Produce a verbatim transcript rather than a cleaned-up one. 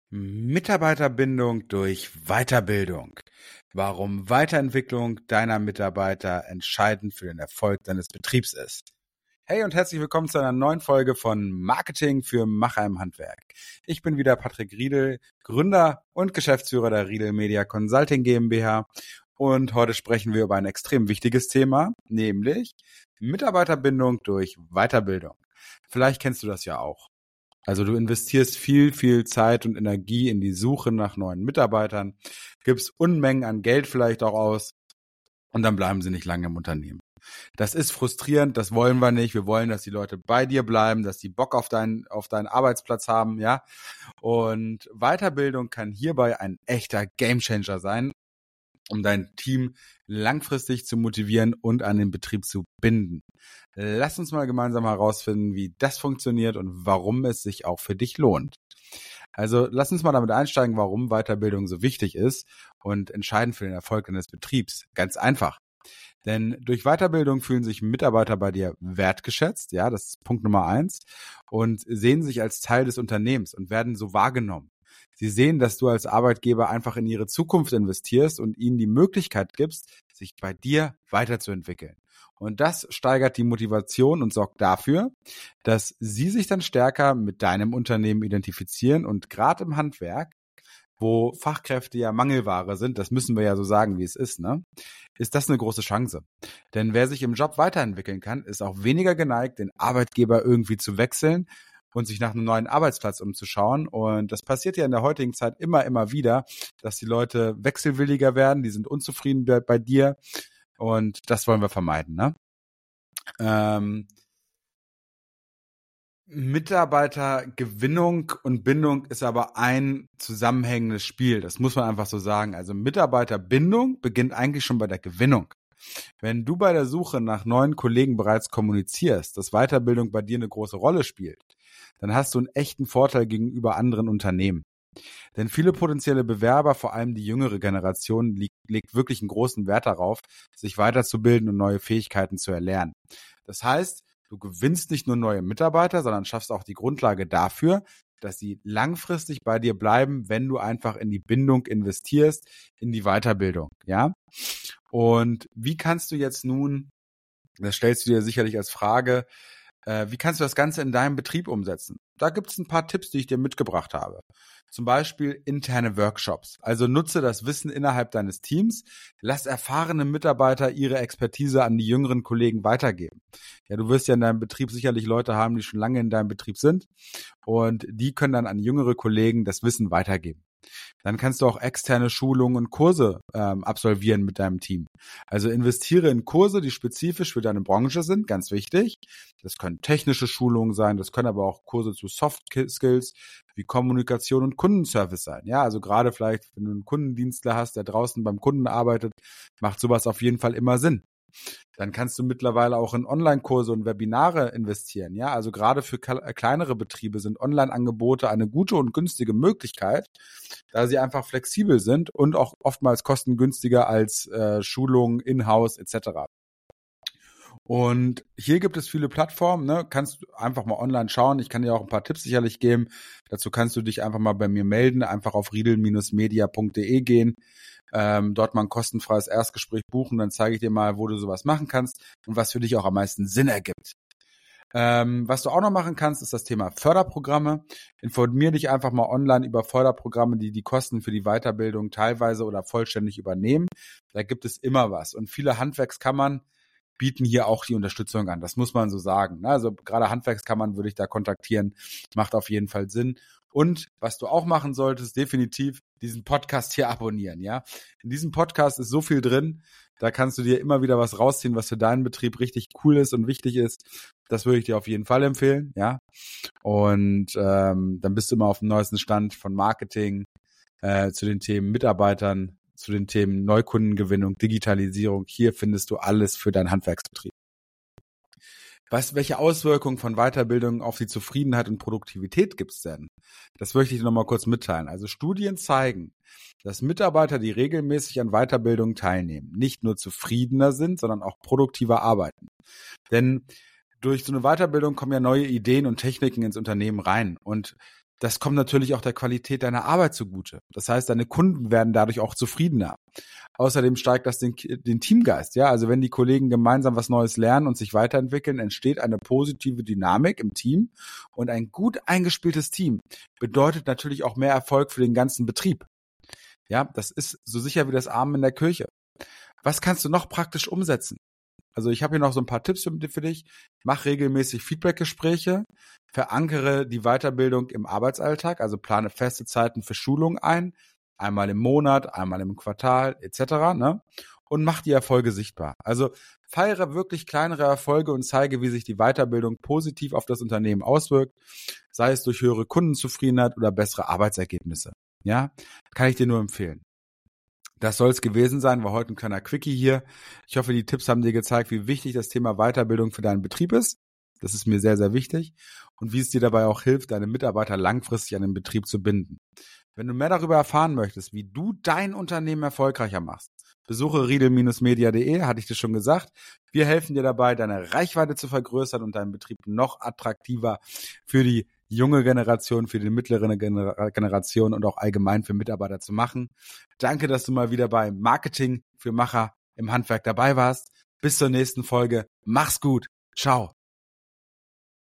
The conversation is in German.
Mitarbeiterbindung durch Weiterbildung. Warum Weiterentwicklung deiner Mitarbeiter entscheidend für den Erfolg deines Betriebs ist. Hey und herzlich willkommen zu einer neuen Folge von Marketing für Macher im Handwerk. Ich bin wieder Patrick Riedel, Gründer und Geschäftsführer der Riedel Media Consulting GmbH. Und heute sprechen wir über ein extrem wichtiges Thema, nämlich Mitarbeiterbindung durch Weiterbildung. Vielleicht kennst du das ja auch. Also du investierst viel, viel Zeit und Energie in die Suche nach neuen Mitarbeitern, gibst Unmengen an Geld vielleicht auch aus und dann bleiben sie nicht lange im Unternehmen. Das ist frustrierend, das wollen wir nicht. Wir wollen, dass die Leute bei dir bleiben, dass die Bock auf deinen, auf deinen Arbeitsplatz haben, ja. Und Weiterbildung kann hierbei ein echter Gamechanger sein, um dein Team langfristig zu motivieren und an den Betrieb zu binden. Lass uns mal gemeinsam herausfinden, wie das funktioniert und warum es sich auch für dich lohnt. Also lass uns mal damit einsteigen, warum Weiterbildung so wichtig ist und entscheidend für den Erfolg deines Betriebs. Ganz einfach. Denn durch Weiterbildung fühlen sich Mitarbeiter bei dir wertgeschätzt, ja, das ist Punkt Nummer eins, und sehen sich als Teil des Unternehmens und werden so wahrgenommen. Sie sehen, dass du als Arbeitgeber einfach in ihre Zukunft investierst und ihnen die Möglichkeit gibst, sich bei dir weiterzuentwickeln. Und das steigert die Motivation und sorgt dafür, dass sie sich dann stärker mit deinem Unternehmen identifizieren. Und gerade im Handwerk, wo Fachkräfte ja Mangelware sind, das müssen wir ja so sagen, wie es ist, ne, ist das eine große Chance. Denn wer sich im Job weiterentwickeln kann, ist auch weniger geneigt, den Arbeitgeber irgendwie zu wechseln und sich nach einem neuen Arbeitsplatz umzuschauen. Und das passiert ja in der heutigen Zeit immer, immer wieder, dass die Leute wechselwilliger werden, die sind unzufrieden bei, bei dir und das wollen wir vermeiden, ne? Ähm, Mitarbeitergewinnung und Bindung ist aber ein zusammenhängendes Spiel, das muss man einfach so sagen. Also Mitarbeiterbindung beginnt eigentlich schon bei der Gewinnung. Wenn du bei der Suche nach neuen Kollegen bereits kommunizierst, dass Weiterbildung bei dir eine große Rolle spielt, dann hast du einen echten Vorteil gegenüber anderen Unternehmen. Denn viele potenzielle Bewerber, vor allem die jüngere Generation, liegt, legt wirklich einen großen Wert darauf, sich weiterzubilden und neue Fähigkeiten zu erlernen. Das heißt, du gewinnst nicht nur neue Mitarbeiter, sondern schaffst auch die Grundlage dafür, dass sie langfristig bei dir bleiben, wenn du einfach in die Bindung investierst, in die Weiterbildung, ja? Und wie kannst du jetzt nun, das stellst du dir sicherlich als Frage, äh, wie kannst du das Ganze in deinem Betrieb umsetzen? Da gibt es ein paar Tipps, die ich dir mitgebracht habe. Zum Beispiel interne Workshops. Also nutze das Wissen innerhalb deines Teams. Lass erfahrene Mitarbeiter ihre Expertise an die jüngeren Kollegen weitergeben. Ja, du wirst ja in deinem Betrieb sicherlich Leute haben, die schon lange in deinem Betrieb sind. Und die können dann an jüngere Kollegen das Wissen weitergeben. Dann kannst du auch externe Schulungen und Kurse ähm, absolvieren mit deinem Team. Also investiere in Kurse, die spezifisch für deine Branche sind, ganz wichtig. Das können technische Schulungen sein, das können aber auch Kurse zu Soft Skills wie Kommunikation und Kundenservice sein. Ja, also gerade vielleicht, wenn du einen Kundendienstler hast, der draußen beim Kunden arbeitet, macht sowas auf jeden Fall immer Sinn. Dann kannst du mittlerweile auch in Online-Kurse und Webinare investieren. Ja, also gerade für kleinere Betriebe sind Online-Angebote eine gute und günstige Möglichkeit, da sie einfach flexibel sind und auch oftmals kostengünstiger als äh, Schulungen, In-house et cetera. Und hier gibt es viele Plattformen, ne? Kannst du einfach mal online schauen. Ich kann dir auch ein paar Tipps sicherlich geben. Dazu kannst du dich einfach mal bei mir melden, einfach auf riedel media punkt de gehen. Ähm, dort mal ein kostenfreies Erstgespräch buchen, dann zeige ich dir mal, wo du sowas machen kannst und was für dich auch am meisten Sinn ergibt. Ähm, was du auch noch machen kannst, ist das Thema Förderprogramme. Informier dich einfach mal online über Förderprogramme, die die Kosten für die Weiterbildung teilweise oder vollständig übernehmen. Da gibt es immer was. Und viele Handwerkskammern bieten hier auch die Unterstützung an. Das muss man so sagen. Also gerade Handwerkskammern würde ich da kontaktieren. Macht auf jeden Fall Sinn. Und was du auch machen solltest, definitiv diesen Podcast hier abonnieren, ja. In diesem Podcast ist so viel drin, da kannst du dir immer wieder was rausziehen, was für deinen Betrieb richtig cool ist und wichtig ist. Das würde ich dir auf jeden Fall empfehlen, ja. Und ähm, dann bist du immer auf dem neuesten Stand von Marketing, äh, zu den Themen Mitarbeitern, zu den Themen Neukundengewinnung, Digitalisierung. Hier findest du alles für deinen Handwerksbetrieb. Was, welche Auswirkungen von Weiterbildung auf die Zufriedenheit und Produktivität gibt es denn? Das möchte ich dir nochmal kurz mitteilen. Also Studien zeigen, dass Mitarbeiter, die regelmäßig an Weiterbildung teilnehmen, nicht nur zufriedener sind, sondern auch produktiver arbeiten. Denn durch so eine Weiterbildung kommen ja neue Ideen und Techniken ins Unternehmen rein. Und das kommt natürlich auch der Qualität deiner Arbeit zugute. Das heißt, deine Kunden werden dadurch auch zufriedener. Außerdem steigt das den, den Teamgeist. Ja, also wenn die Kollegen gemeinsam was Neues lernen und sich weiterentwickeln, entsteht eine positive Dynamik im Team. Und ein gut eingespieltes Team bedeutet natürlich auch mehr Erfolg für den ganzen Betrieb. Ja, das ist so sicher wie das Amen in der Kirche. Was kannst du noch praktisch umsetzen? Also ich habe hier noch so ein paar Tipps für, für dich. Mach regelmäßig Feedbackgespräche, verankere die Weiterbildung im Arbeitsalltag, also plane feste Zeiten für Schulung ein, einmal im Monat, einmal im Quartal et cetera. Ne? Und mach die Erfolge sichtbar. Also feiere wirklich kleinere Erfolge und zeige, wie sich die Weiterbildung positiv auf das Unternehmen auswirkt, sei es durch höhere Kundenzufriedenheit oder bessere Arbeitsergebnisse. Ja, kann ich dir nur empfehlen. Das soll es gewesen sein, war heute ein kleiner Quickie hier. Ich hoffe, die Tipps haben dir gezeigt, wie wichtig das Thema Weiterbildung für deinen Betrieb ist. Das ist mir sehr, sehr wichtig. Und wie es dir dabei auch hilft, deine Mitarbeiter langfristig an den Betrieb zu binden. Wenn du mehr darüber erfahren möchtest, wie du dein Unternehmen erfolgreicher machst, besuche riedel Bindestrich media punkt de, hatte ich dir schon gesagt. Wir helfen dir dabei, deine Reichweite zu vergrößern und deinen Betrieb noch attraktiver für die junge Generation, für die mittlere Generation und auch allgemein für Mitarbeiter zu machen. Danke, dass du mal wieder bei Marketing für Macher im Handwerk dabei warst. Bis zur nächsten Folge. Mach's gut. Ciao.